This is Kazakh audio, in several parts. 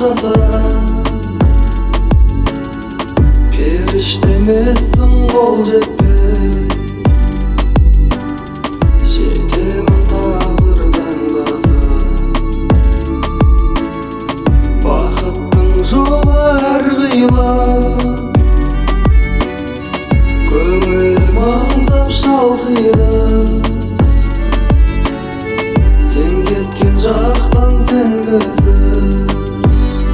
жаса. Периштемессің, қол жетпес. Жетемін тағдыр таңдаса. Бақыттың жолы әр қилы. Көңілім аңсап шалқиды. Сен кеткен жақтан сен көзсіз.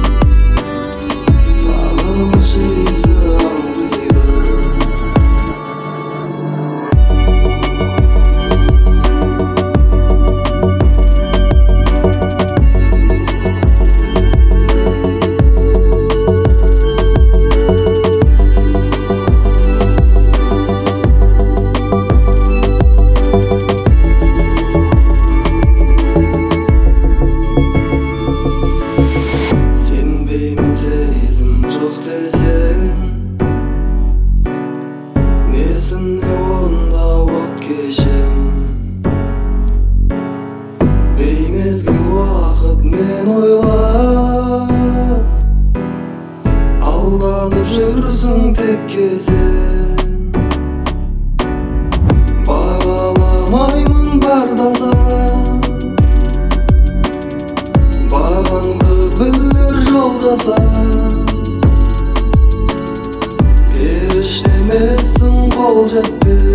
Сағыныш иісі аңқиды. Сезім жоқ десең, несіне онда от кешем. Беймезгіл уақыт мен ойлап, алданып жүрсің текке сен. Бағаламаймын бардаса, бағаңды білер жол жаса. Періштемессің, қол жетпес.